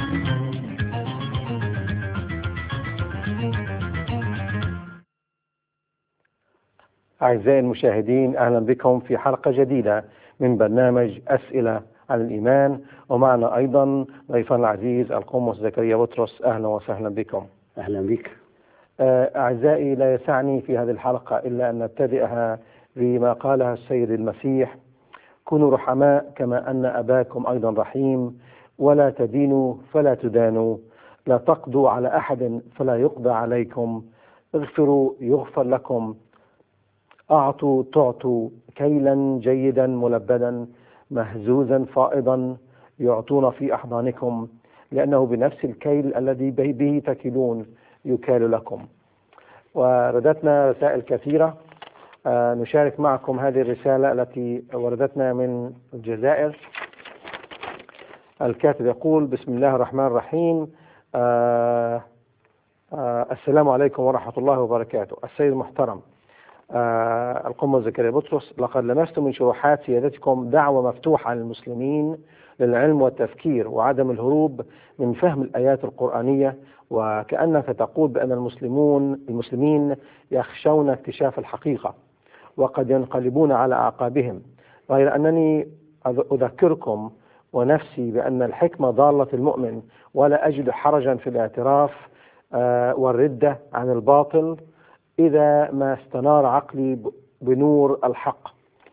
أعزائي المشاهدين، أهلا بكم في حلقة جديدة من برنامج أسئلة عن الإيمان، ومعنا أيضا ضيفنا العزيز القمص زكريا بطرس. أهلا وسهلا بكم. أهلا بك. أعزائي، لا يسعني في هذه الحلقة إلا أن نبتدئها بما قالها السيد المسيح: كونوا رحماء كما أن أباكم أيضا رحيم، ولا تدينوا فلا تدانوا، لا تقضوا على أحد فلا يقضى عليكم، اغفروا يغفر لكم، أعطوا تعطوا، كيلا جيدا ملبدا مهزوزا فائضا يعطون في أحضانكم، لأنه بنفس الكيل الذي به تكلون يكال لكم. وردتنا رسائل كثيرة، نشارك معكم هذه الرسالة التي وردتنا من الجزائر. الكاتب يقول: بسم الله الرحمن الرحيم. السلام عليكم ورحمة الله وبركاته. السيد المحترم القمص زكريا بطرس، لقد لمست من شروحات سيادتكم دعوة مفتوحة للمسلمين للعلم والتفكير وعدم الهروب من فهم الآيات القرآنية، وكأنك تقول بأن المسلمين يخشون اكتشاف الحقيقة وقد ينقلبون على أعقابهم، غير أنني أذكركم ونفسي بأن الحكمة ضالة المؤمن، ولا أجد حرجا في الاعتراف والردة عن الباطل إذا ما استنار عقلي بنور الحق.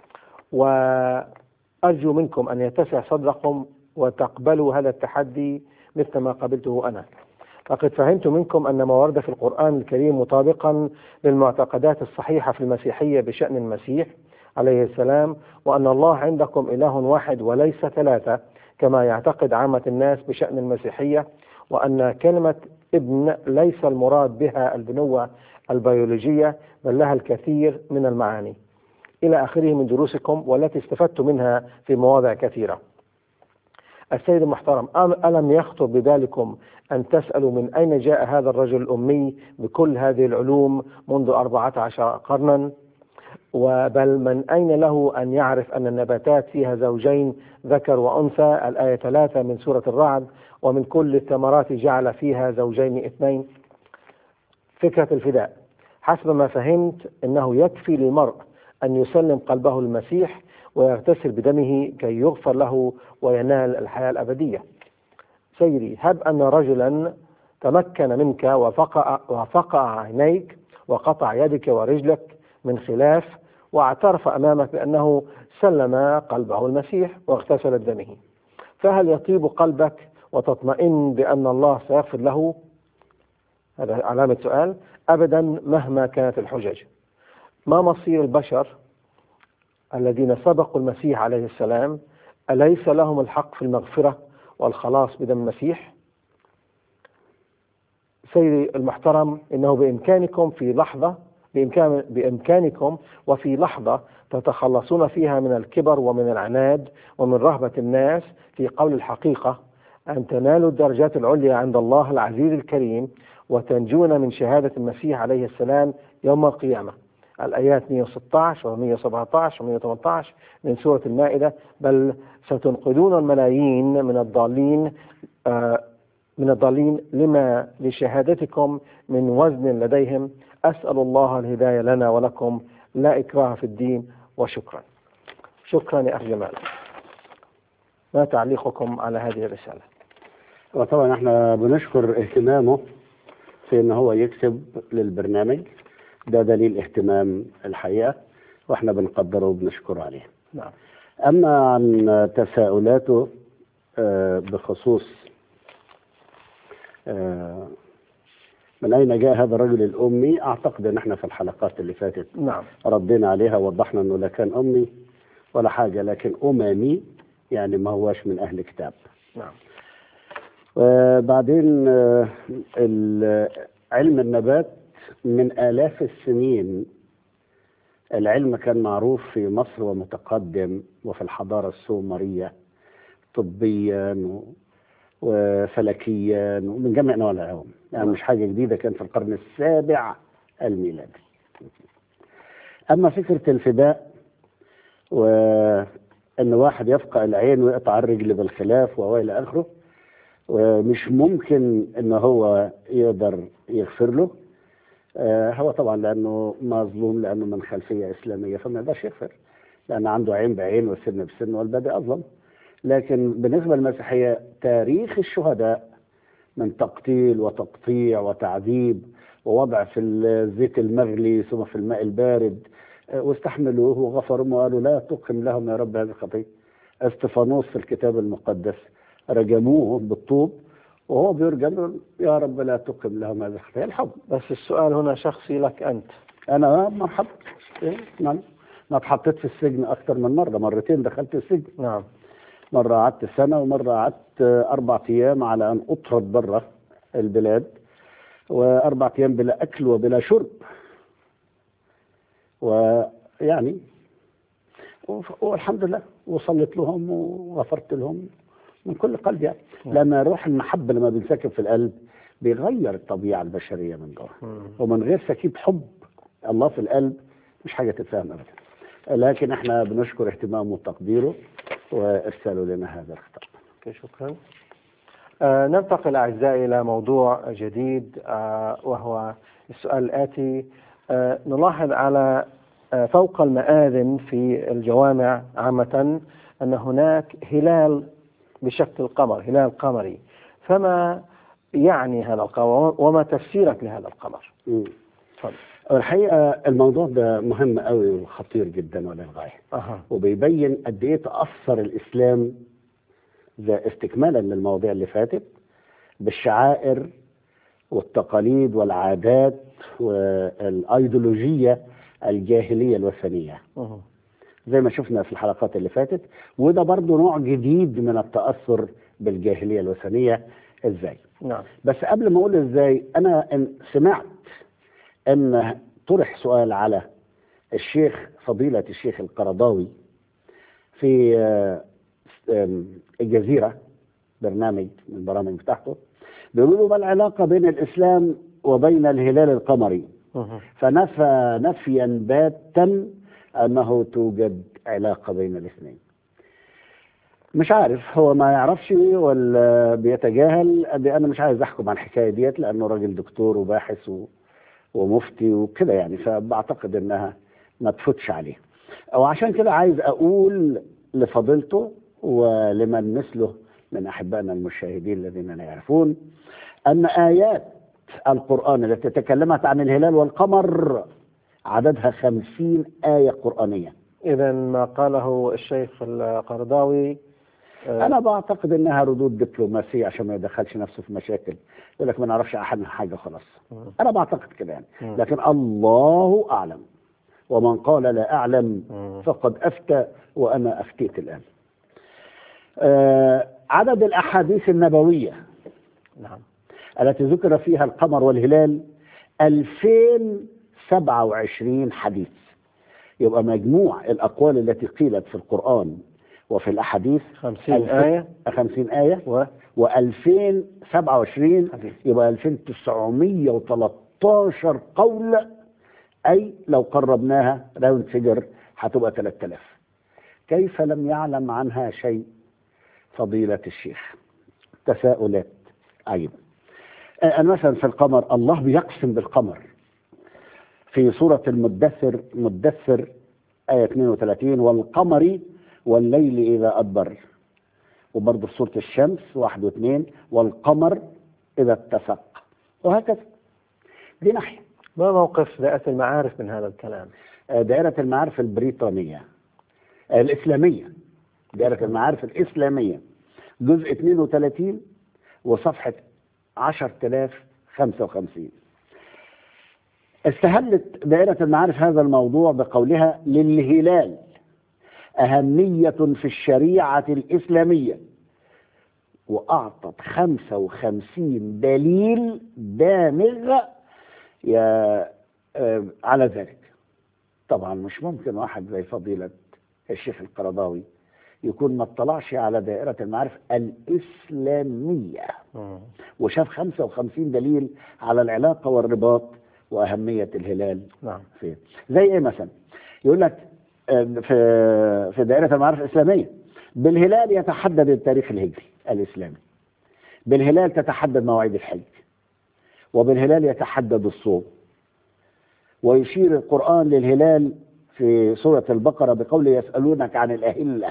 وأرجو منكم أن يتسع صدركم وتقبلوا هذا التحدي مثل ما قبلته أنا. لقد فهمت منكم أن ما ورد في القرآن الكريم مطابقا للمعتقدات الصحيحة في المسيحية بشأن المسيح عليه السلام، وأن الله عندكم إله واحد وليس ثلاثة كما يعتقد عامة الناس بشأن المسيحية، وأن كلمة ابن ليس المراد بها البنوة البيولوجية، بل لها الكثير من المعاني إلى آخره من دروسكم، والتي استفدت منها في مواضع كثيرة. السيد المحترم، ألم يخطر ببالكم أن تسألوا من أين جاء هذا الرجل الأمي بكل هذه العلوم منذ 14 قرنا؟ وبل من أين له أن يعرف أن النباتات فيها زوجين ذكر وأنثى، الآية 3 من سورة الرعد، ومن كل الثمرات جعل فيها زوجين اثنين. فكرة الفداء، حسب ما فهمت أنه يكفي للمرء أن يسلم قلبه للمسيح ويغتسل بدمه كي يغفر له وينال الحياة الأبدية. سيدي، هب أن رجلا تمكن منك وفقع عينيك وقطع يدك ورجلك من خلاف، واعترف أمامك بأنه سلم قلبه المسيح واغتسل بدمه، فهل يطيب قلبك وتطمئن بأن الله سيغفر له؟ هذا علامة سؤال. أبدا، مهما كانت الحجج. ما مصير البشر الذين سبقوا المسيح عليه السلام؟ أليس لهم الحق في المغفرة والخلاص بدم المسيح؟ سيدي المحترم، إنه بإمكانكم وفي لحظة تتخلصون فيها من الكبر ومن العناد ومن رهبة الناس في قول الحقيقة، أن تنالوا الدرجات العليا عند الله العزيز الكريم وتنجون من شهادة المسيح عليه السلام يوم القيامة. الآيات 116 و 117 و 118 من سورة المائدة. بل ستنقذون الملايين من الضالين لما لشهادتكم من وزن لديهم. أسأل الله الهداية لنا ولكم، لا إكراه في الدين. وشكرا. شكرا يا أخي جمال. ما تعليقكم على هذه الرسالة؟ وطبعا احنا بنشكر اهتمامه في ان هو يكتب للبرنامج، ده دليل اهتمام الحقيقة، واحنا بنقدره وبنشكره عليه. نعم. اما عن تساؤلاته بخصوص من أين جاء هذا الرجل الأمي، أعتقد أن احنا في الحلقات اللي فاتت نعم ردينا عليها، وضحنا أنه لا كان أمي ولا حاجة، لكن أممي يعني ما هواش من أهل كتاب. نعم. وبعدين علم النبات من آلاف السنين، العلم كان معروف في مصر ومتقدم، وفي الحضارة السومرية طبيا وفلكيا ومن جميع انواع العلوم، يعني مش حاجه جديده، كان في القرن السابع الميلادي. اما فكره الفداء وان واحد يفقع العين ويقطع الرجل بالخلاف والى اخره، ومش ممكن ان هو يقدر يغفر له. هو طبعا لانه مظلوم، لانه من خلفيه اسلاميه، فما يقدرش يغفر، لان عنده عين بعين والسن بسن والبادئ اظلم. لكن بالنسبه للمسيحيه تاريخ الشهداء من تقتيل وتقطيع وتعذيب ووضع في الزيت المغلي ثم في الماء البارد، واستحملوه وغفروا وقالوا لا تقم لهم يا رب هذه الخطيه. استفانوس في الكتاب المقدس رجموه بالطوب وهو بيرجم يا رب لا تقم لهم هذه الخطيه. الحب. بس السؤال هنا شخصي لك أنت. انا ما حبيتش، ما اتحطيت في السجن اكثر من مره، مرتين دخلت السجن. نعم. مره قعدت سنه ومره قعدت 4 ايام على ان اطرد بره البلاد، و4 ايام بلا اكل وبلا شرب. ويعني والحمد لله وصلت لهم وغفرت لهم من كل قلب يعني. لأن روح المحبة لما بينسكب في القلب بيغير الطبيعة البشرية من جوه، ومن غير سكيب حب الله في القلب مش حاجة تتفهم أبدا. لكن احنا بنشكر اهتمامه وتقديره وإرساله لنا هذا الخطاب. شكرا. ننتقل أعزائي إلى موضوع جديد، وهو السؤال الآتي. نلاحظ على فوق المآذن في الجوامع عامة أن هناك هلال بشكل قمر، هلال قمري، فما يعني هذا القمر وما تفسيرك لهذا القمر؟ الحقيقة الموضوع ده مهم قوي وخطير جدا ولا غاية. وبيبين قد ايه تأثر الإسلام ده استكمالا للمواضيع اللي فاتت بالشعائر والتقاليد والعادات والأيديولوجية الجاهلية الوثنية زي ما شفنا في الحلقات اللي فاتت. وده برضو نوع جديد من التأثر بالجاهلية الوثنية. ازاي؟ نعم. بس قبل ما اقول ازاي، انا سمعت ان طرح سؤال على الشيخ فضيلة الشيخ القرضاوي في الجزيرة، برنامج من البرامج بتاعته، بيقولوا ما العلاقة بين الإسلام وبين الهلال القمري، فنفى نفيا باتا أنه توجد علاقة بين الاثنين. مش عارف هو ما يعرفش ولا بيتجاهل. أنا مش عايز أحكم عن الحكاية ديت لأنه راجل دكتور وباحث ومفتي وكده يعني، فبعتقد إنها ما تفوتش عليه. وعشان كده عايز أقول لفضيلته ولمن مثله من أحبائنا المشاهدين الذين لا يعرفون أن آيات القرآن التي تكلمت عن الهلال والقمر عددها 50 آية قرآنية. إذا ما قاله الشيخ القرضاوي أنا بعتقد إنها ردود دبلوماسية عشان ما يدخلش نفسه في مشاكل، يقول لك ما نعرفش أحد حاجة خلاص. أنا بعتقد كده يعني، لكن الله أعلم، ومن قال لا أعلم فقد أفتى وأنا أفتيت الآن. عدد الأحاديث النبوية نعم التي ذكر فيها القمر والهلال 2027 حديث. يبقى مجموع الأقوال التي قيلت في القرآن وفي الأحاديث 50 آية 50 آية و2027 يبقى 2913 قول. أي لو قربناها راوند فيجر هتبقى 3000. كيف لم يعلم عنها شيء فضيلة الشيخ؟ تساؤلات عجيبة. مثلا في القمر الله بيقسم بالقمر في سورة المدثر آية 32 والقمر والليل إذا أدبر، وبرضه في سورة الشمس 1 و2 والقمر إذا اتسق، وهكذا. دي ناحية. ما موقف دائرة المعارف من هذا الكلام؟ دائرة المعارف البريطانية الإسلامية، دائرة المعارف الإسلامية جزء 32 وصفحة 10055 استهلت دائرة المعارف هذا الموضوع بقولها للهلال أهمية في الشريعة الإسلامية، وأعطت 55 دليل دامغ على ذلك. طبعا مش ممكن واحد زي فضيلة الشيخ القرضاوي يكون ما اطلعش على دائرة المعارف الإسلامية وشاف 55 دليل على العلاقة والرباط وأهمية الهلال. نعم. فيه زي إيه مثلا؟ يقول لك في دائرة المعارف الإسلامية بالهلال يتحدد التاريخ الهجري الإسلامي، بالهلال تتحدد مواعيد الحج، وبالهلال يتحدد الصوم. ويشير القرآن للهلال في سورة البقرة بقوله يسألونك عن الأهلة،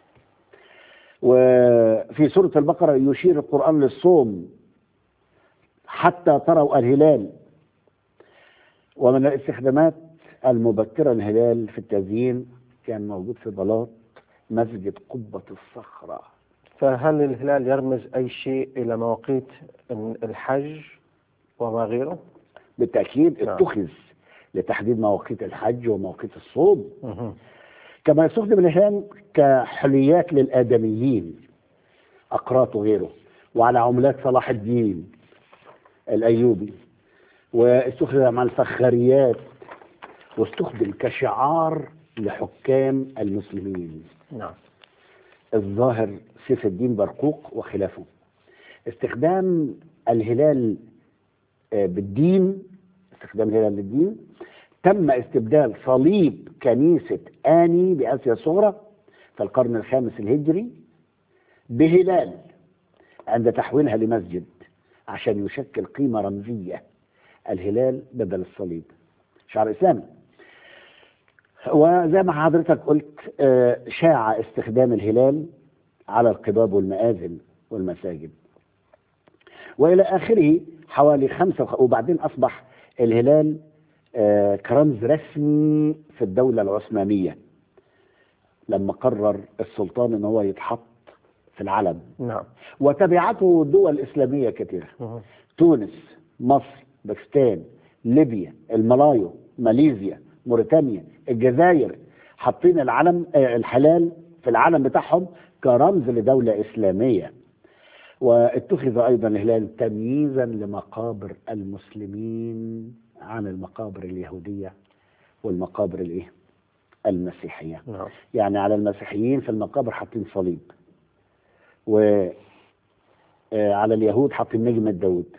وفي سورة البقرة يشير القرآن للصوم حتى تروا الهلال. ومن الاستخدامات المبكرة الهلال في التزيين كان موجود في بلاط مسجد قبة الصخرة. فهل الهلال يرمز أي شيء إلى مواقيت الحج وما غيره؟ بالتأكيد اتخذ لتحديد مواقيت الحج ومواقيت الصوم. كما يستخدم الهلال كحليات للآدميين، أقراط وغيره، وعلى عملات صلاح الدين الأيوبي، واستخدم مع الفخاريات، واستخدم كشعار لحكام المسلمين. نعم. الظاهر سيف الدين برقوق وخلافه. استخدام الهلال بالدين، استخدام الهلال للدين، تم استبدال صليب كنيسة آني بآسيا الصغرى في القرن الخامس الهجري بهلال عند تحويلها لمسجد عشان يشكل قيمة رمزية، الهلال بدل الصليب، شعار إسلامي. وزي ما حضرتك قلت شاع استخدام الهلال على القباب والمآذن والمساجد وإلى آخره حوالي 5. وبعدين أصبح الهلال كرمز رسمي في الدولة العثمانية لما قرر السلطان ان هو يتحط في العلم. نعم. وتبعته دول إسلامية كثيرة، تونس، مصر، باكستان، ليبيا، الملايو، ماليزيا، موريتانيا، الجزائر، حاطين العلم الهلال في العلم بتاعهم كرمز لدولة إسلامية. واتخذ أيضا الهلال تمييزا لمقابر المسلمين عن المقابر اليهودية والمقابر المسيحية. نعم. يعني على المسيحيين في المقابر حاطين صليب، وعلى اليهود حاطين نجمة داود،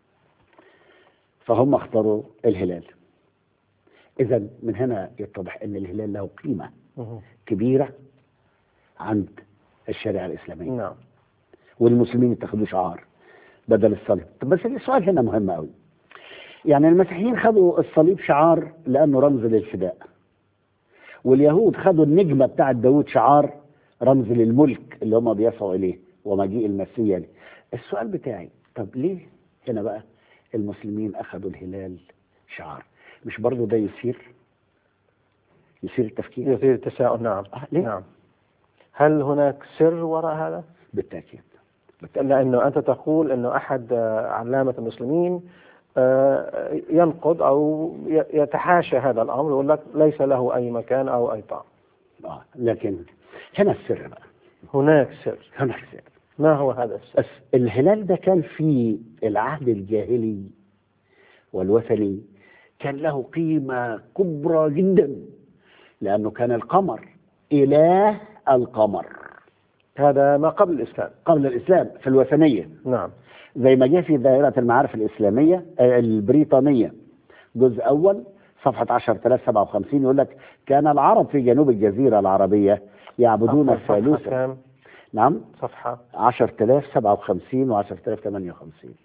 فهم اختاروا الهلال. إذا من هنا يتضح أن الهلال له قيمة كبيرة عند الشريعة الإسلامية. نعم. والمسلمين اتخذوا شعار بدل الصليب. بس السؤال هنا مهم قوي، يعني المسيحيين خدوا الصليب شعار لأنه رمز للفداء، واليهود خدوا النجمة بتاعة داود شعار رمز للملك اللي هم بيسعوا إليه ومجيء المسيح. السؤال بتاعي، طب ليه هنا بقى المسلمين أخذوا الهلال شعار؟ مش برضو ده يثير التفكير، يثير التساؤل. نعم. ليه؟ نعم. هل هناك سر وراء هذا؟ بالتأكيد. لأنه أنت تقول أنه أحد علامة المسلمين ينقض أو يتحاشى هذا الأمر، يقول لك ليس له أي مكان أو أي طعم. لكن هنا السر بقى. هناك سر. هناك سر. ما هو هذا السر؟ الهلال ده كان في العهد الجاهلي والوثني كان له قيمة كبرى جدا، لأنه كان القمر إله القمر. هذا ما قبل الإسلام. قبل الإسلام في الوثنية. نعم. زي ما جاء في دائرة المعارف الإسلامية البريطانية جزء أول صفحة 10057 يقول لك كان العرب في جنوب الجزيرة العربية يعبدون الثالوث. نعم. صفحة 10057 و 10058.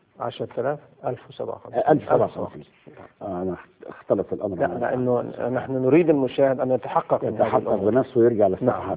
10,057. أنا اختلط الأمر. لا، لأنه نحن نريد المشاهد أن يتحقق بنفسه ويرجع للصفحات.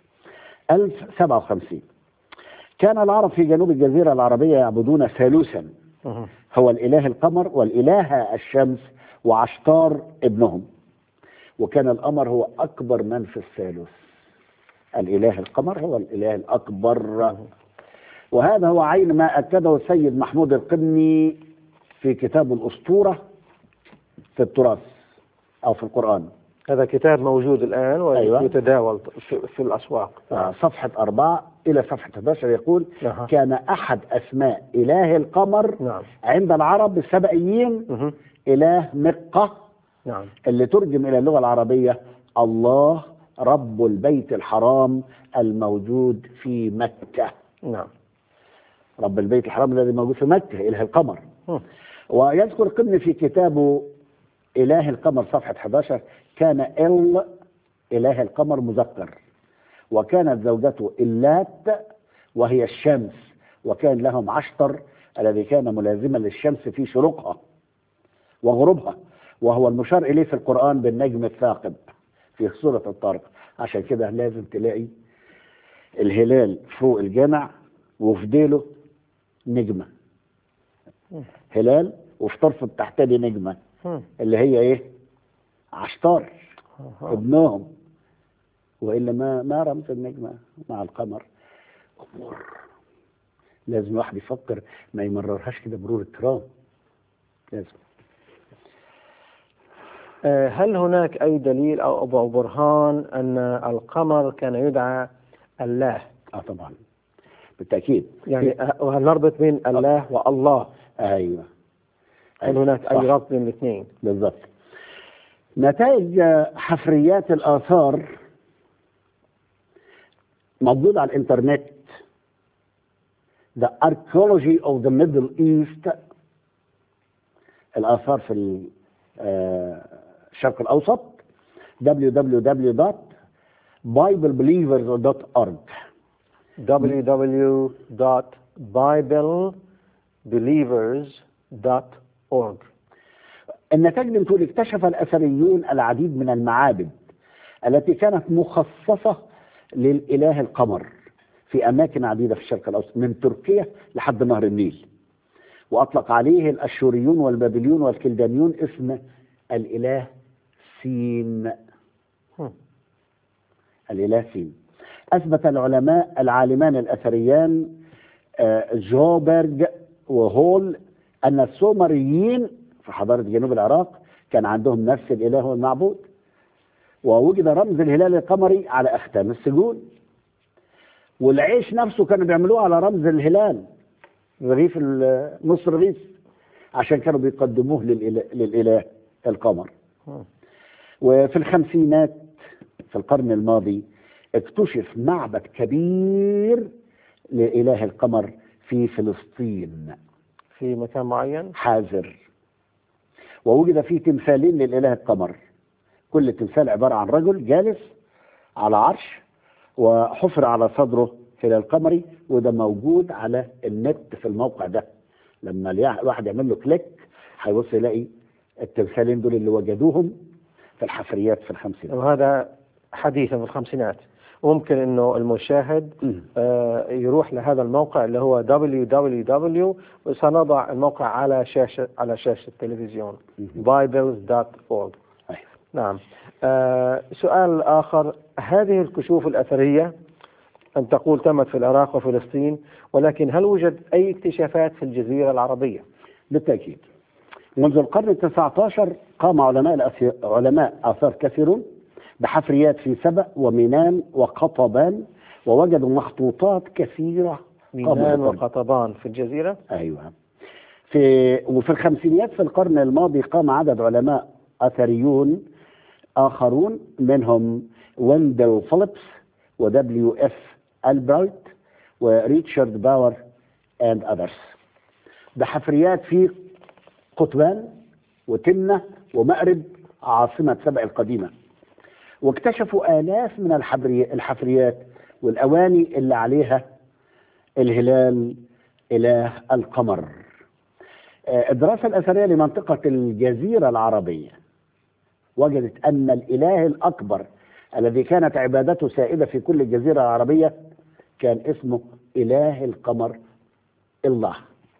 1057. كان العرب في جنوب الجزيرة العربية يعبدون ثالوثا، هو الإله القمر والإلهة الشمس وعشتار ابنهم، وكان القمر هو أكبر من في الثالوث. الإله القمر هو الإله الأكبر، وهذا هو عين ما أكده السيد محمود القني في كتاب الأسطورة في التراث أو في القرآن. هذا كتاب موجود الآن ويتداول في الأسواق. صفحة 4 إلى صفحة 11 يقول كان أحد أسماء إله القمر عند العرب السبئيين إله مقة، اللي ترجم إلى اللغة العربية الله رب البيت الحرام الموجود في مكة. رب البيت الحرام الذي موجود في مكة إله القمر. ويذكر قبل في كتابه إله القمر صفحة 11 كان إله القمر مذكر، وكانت زوجته اللات وهي الشمس، وكان لهم عشتر الذي كان ملازما للشمس في شروقها وغروبها، وهو المشار إليه في القرآن بالنجم الثاقب في سورة الطارق. عشان كده لازم تلاقي الهلال فوق الجامع وفي ديله نجمة، هلال وفي طرف التحتاني نجمة اللي هي ايه؟ عشتار ابنهم. وإلا ما رمز النجمة مع القمر. أمور لازم الواحد يفكر ما يمررهاش كده مرور الكرام، لازم. هل هناك أي دليل أو برهان أن القمر كان يدعى الله؟ طبعا بالتأكيد. يعني وهل نربط بين الله والله؟ أيوة. هل هناك صح. أي ربط بين الاثنين؟ بالضبط. نتائج حفريات الآثار موجودة على الإنترنت. The Archaeology of the Middle East، الآثار في الشرق الأوسط، www.biblebelievers.org. www.biblebelievers.org. النتائج اللي بتقول اكتشف الأثريون العديد من المعابد التي كانت مخصصة للإله القمر في أماكن عديدة في الشرق الأوسط من تركيا لحد نهر النيل، وأطلق عليه الأشوريون والبابليون والكلدانيون اسم الإله سين. الإله سين. أثبت العلماء العالمان الأثريان جوبرج وهول أن السومريين في حضارة جنوب العراق كان عندهم نفس الإله والمعبود، ووجد رمز الهلال القمري على أختام السجون، والعيش نفسه كانوا بيعملوه على رمز الهلال، رغيف نص رغيف، عشان كانوا بيقدموه للإله القمر. وفي الخمسينات في القرن الماضي اكتشف معبد كبير لإله القمر في فلسطين في مكان معين حاذر، ووجد فيه تمثالين للإله القمر، كل تمثال عبارة عن رجل جالس على عرش وحفر على صدره هلال قمري، وده موجود على النت في الموقع ده. لما الواحد يعمل له كليك هيبص يلاقي التمثالين دول اللي وجدوهم في الحفريات في الخمسينات. وهذا حديثا في الخمسينات. ممكن انه المشاهد يروح لهذا الموقع اللي هو www، وسنضع الموقع على شاشة التلفزيون bibles.org. نعم. سؤال آخر، هذه الكشوف الأثرية أن تقول تمت في العراق وفلسطين، ولكن هل وجد أي اكتشافات في الجزيرة العربية؟ بالتأكيد. منذ القرن ال19 قام علماء آثار كثيرون بحفريات في سبأ ومينان وقطبان، ووجدوا مخطوطات كثيرة. مينان وقطبان في الجزيرة؟ أيوة. وفي الخمسينيات في القرن الماضي قام عدد علماء أثريون آخرون، منهم ويندل فيليبس ودبليو اف ألبرت وريتشارد باور and others، بحفريات في قطبان وتمنة ومأرب عاصمة سبأ القديمة، واكتشفوا آلاف من الحفريات والأواني اللي عليها الهلال إله القمر. الدراسة الأثرية لمنطقة الجزيرة العربية وجدت أن الإله الأكبر الذي كانت عبادته سائدة في كل الجزيرة العربية كان اسمه إله القمر الله،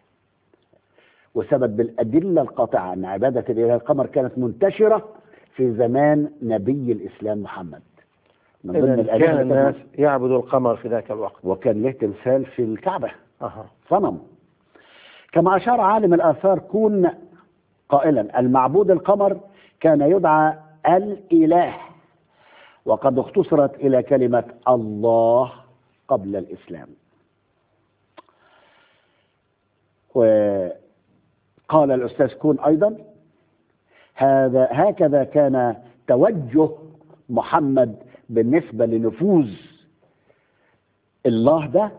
وثبت بالأدلة القاطعة أن عبادة الإله القمر كانت منتشرة في زمان نبي الإسلام محمد. من ضمن الآلهة كان الناس يعبدوا القمر في ذاك الوقت، وكان له تمثال في الكعبة صنم. كما أشار عالم الآثار كون قائلا المعبود القمر كان يدعى الإله، وقد اختصرت إلى كلمة الله قبل الإسلام. وقال الأستاذ كون أيضا هكذا كان توجه محمد بالنسبة لنفوذ الله ده،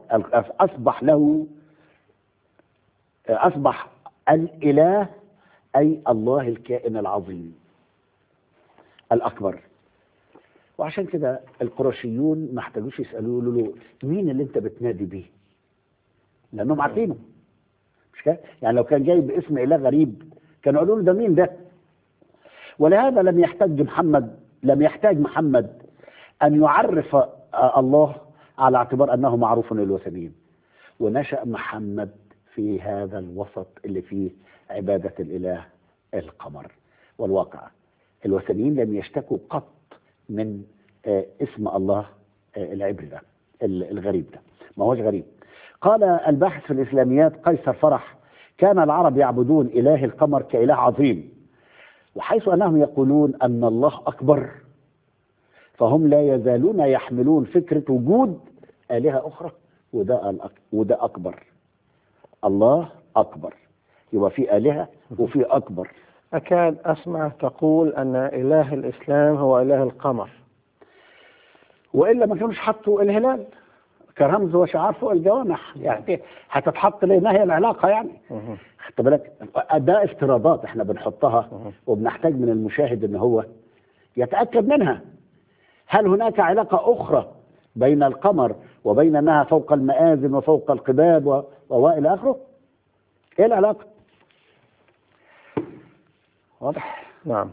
أصبح الإله أي الله الكائن العظيم الأكبر. وعشان كده القرشيون ما احتاجوش يسألوا له مين اللي انت بتنادي بيه، لأنهم عارفينه. مش كده؟ يعني لو كان جاي باسم إله غريب كانوا قالوا له ده مين ده؟ ولهذا لم يحتاج محمد أن يعرف الله على اعتبار أنه معروف للوثنيين. ونشأ محمد في هذا الوسط اللي فيه عبادة الإله القمر. والواقع الوثنيين لم يشتكوا قط من اسم الله العبري ده الغريب ده، ما هوش غريب. قال الباحث في الإسلاميات قيصر فرح: كان العرب يعبدون إله القمر كإله عظيم، وحيث أنهم يقولون أن الله أكبر فهم لا يزالون يحملون فكرة وجود آلهة أخرى، وده أكبر. الله أكبر، يبقى في آلهة وفي أكبر. أكاد أسمع تقول أن إله الإسلام هو إله القمر، وإلا ما كانوش حطوا الهلال كرمز وشعار فوق الجوامع. يعني هتتحط ليه؟ ما هي العلاقة يعني؟ خدت بالك؟ ده افتراضات احنا بنحطها وبنحتاج من المشاهد ان هو يتأكد منها. هل هناك علاقة أخرى بين القمر وبين أنها فوق المآذن وفوق القباب وإلى آخره؟ إيه العلاقة؟ واضح؟ نعم.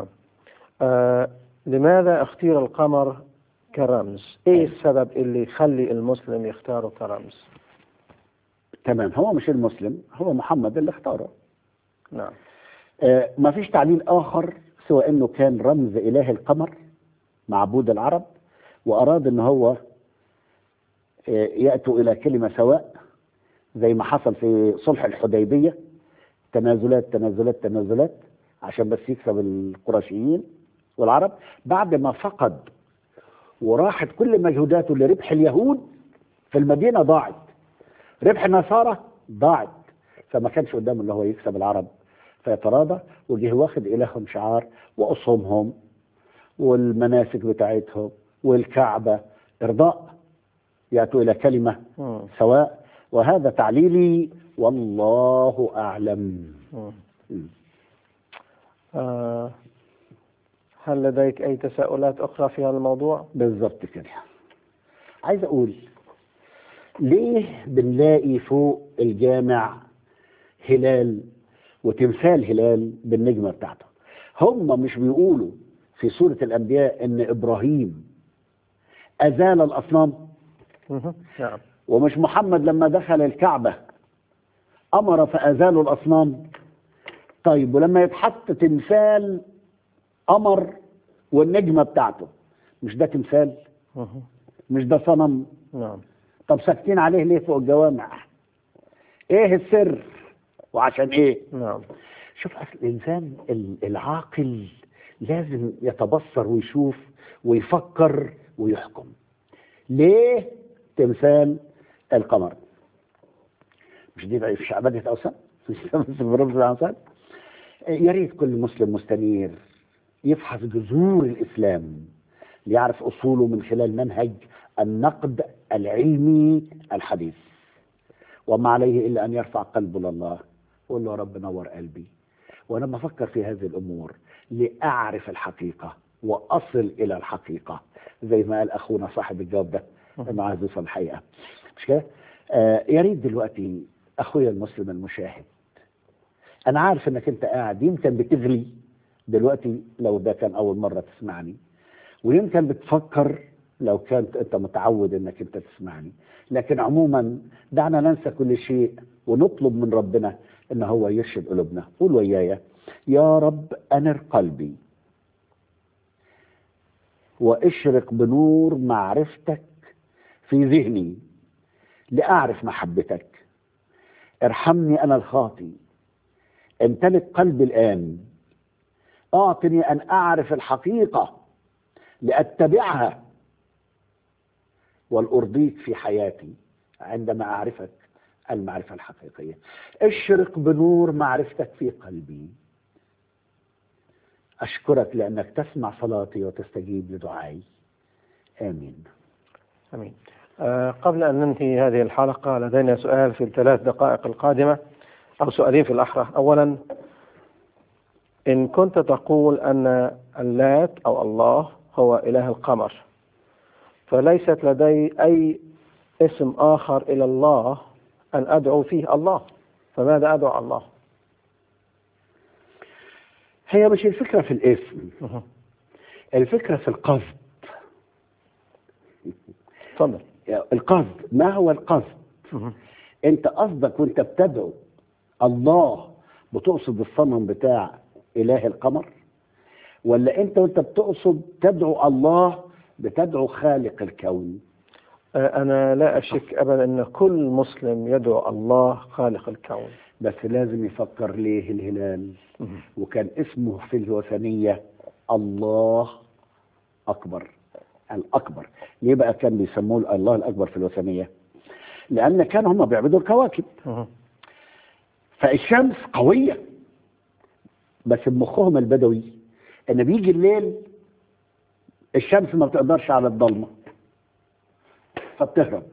لماذا اختير القمر كرمز؟ ايه السبب اللي يخلي المسلم يختاره كرمز؟ تمام، هو مش المسلم، هو محمد اللي اختاره. نعم. ما فيش تعليل آخر سوى أنه كان رمز إله القمر معبود العرب، وأراد أن هو يأتوا إلى كلمة سواء زي ما حصل في صلح الحديبية، تنازلات عشان بس يكسب القرشيين والعرب، بعد ما فقد وراحت كل مجهوداته لربح اليهود في المدينة ضاعت، ربح النصارى ضاعت، فما كانش قدامه اللي هو يكسب العرب فيتراضى، وجه واخد إلههم شعار وأصومهم والمناسك بتاعتهم والكعبة إرضاء، يأتوا إلى كلمة سواء. وهذا تعليلي والله أعلم. هل لديك أي تساؤلات أخرى في هذا الموضوع؟ بالضبط كده. عايز أقول ليه بنلاقي فوق الجامع هلال وتمثال هلال بالنجمة بتاعته؟ هم مش بيقولوا في سورة الأنبياء إن إبراهيم أزال الأصنام؟ نعم. ومش محمد لما دخل الكعبة أمر فأزالوا الأصنام؟ طيب ولما يتحط تمثال أمر والنجمة بتاعته، مش ده تمثال؟ مش ده صنم؟ نعم. طب ساكتين عليه ليه فوق الجوامع؟ ايه السر وعشان ايه؟ نعم. شوف، اصل الانسان العاقل لازم يتبصر ويشوف ويفكر ويحكم. ليه تمثال القمر؟ مش دي في عبادة أوثان؟ مش برمز الأوثان؟ يا ريت كل مسلم مستنير يفحص جذور الإسلام ليعرف أصوله من خلال منهج النقد العلمي الحديث، وما عليه إلا أن يرفع قلبه لله ويقول له: رب نور قلبي وأنا بفكر في هذه الأمور لأعرف الحقيقة وأصل إلى الحقيقة، زي ما قال أخونا صاحب الجواب ده إنه عايز يوصل الحقيقة. مش كده؟ يا ريت دلوقتي أخويا المسلم المشاهد، أنا عارف إنك أنت قاعد يمكن بتغلي دلوقتي لو ده كان أول مرة تسمعني، ويمكن بتفكر لو كانت أنت متعود إنك أنت تسمعني، لكن عموما دعنا ننسى كل شيء ونطلب من ربنا إن هو يرشد قلوبنا. قول ويايا: يا رب أنر قلبي واشرق بنور معرفتك في ذهني لأعرف محبتك. ارحمني أنا الخاطي، امتلك قلبي الآن، أعطني أن أعرف الحقيقة لأتبعها والأرضيك في حياتي عندما أعرفك المعرفة الحقيقية. اشرق بنور معرفتك في قلبي. أشكرك لأنك تسمع صلاتي وتستجيب لدعائي. آمين. آمين. قبل أن ننهي هذه الحلقة لدينا سؤال في ال3 دقائق القادمة، أو سؤالين في الأحرى. أولا، إن كنت تقول أن اللات أو الله هو إله القمر، فليست لدي أي اسم آخر إلى الله أن أدعو فيه الله، فماذا أدعو الله؟ هي مش الفكرة في الاسم، الفكرة في القصد. تفضل. القصد، ما هو القصد؟ انت قصدك وانت بتدعو الله بتقصد الصنم بتاع إله القمر، ولا انت وانت بتقصد تدعو الله بتدعو خالق الكون؟ أنا لا أشك أبدا أن كل مسلم يدعو الله خالق الكون، بس لازم يفكر ليه الهلال وكان اسمه في الوثنية الله أكبر. الأكبر ليه بقى كان بيسموه الله الأكبر في الوثنية؟ لأن كانوا هم بيعبدوا الكواكب، فالشمس قوية، بس بمخهم البدوي ان بيجي الليل الشمس ما بتقدرش على الضلمة فبتهرب،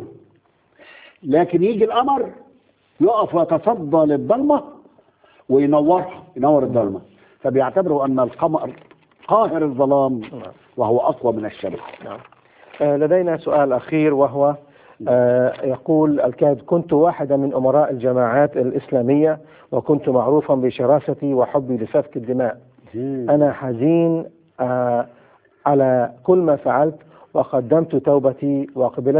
لكن يجي القمر يقف ويتصدى للضلمة وينورها، ينور الضلمة، فبيعتبروا ان القمر قاهر الظلام وهو اقوى من الشمس. لدينا سؤال أخير وهو يقول الكاتب: كنت واحدا من أمراء الجماعات الإسلامية وكنت معروفا بشراستي وحبي لسفك الدماء. أنا حزين على كل ما فعلت وقدمت توبتي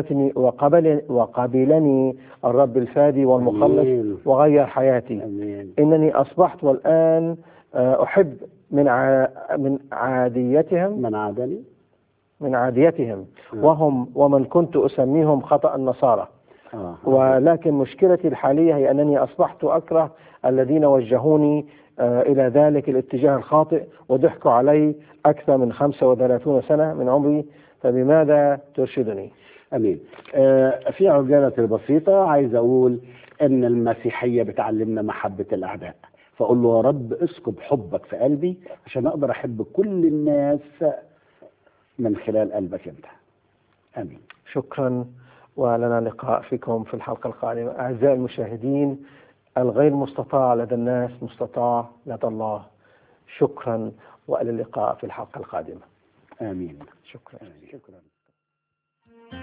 وقبلني الرب الفادي والمخلص وغير حياتي. إنني أصبحت والآن أحب من عاديتهم وهم ومن كنت أسميهم خطأ النصارى. ولكن مشكلتي الحالية هي أنني أصبحت أكره الذين وجهوني إلى ذلك الاتجاه الخاطئ وضحكوا علي أكثر من 35 سنة من عمري، فبماذا ترشدني؟ أمين. في عجالة البسيطة عايز أقول أن المسيحية بتعلمنا محبة الأعداء، فأقول له يا رب اسكب حبك في قلبي عشان أقدر أحب كل الناس من خلال قلبك أنت. آمين. شكرا، ولنا لقاء فيكم في الحلقة القادمة. أعزائي المشاهدين، الغير مستطاع لدى الناس مستطاع لدى الله. شكرا، وإلى اللقاء في الحلقة القادمة. آمين. شكرا. شكرا.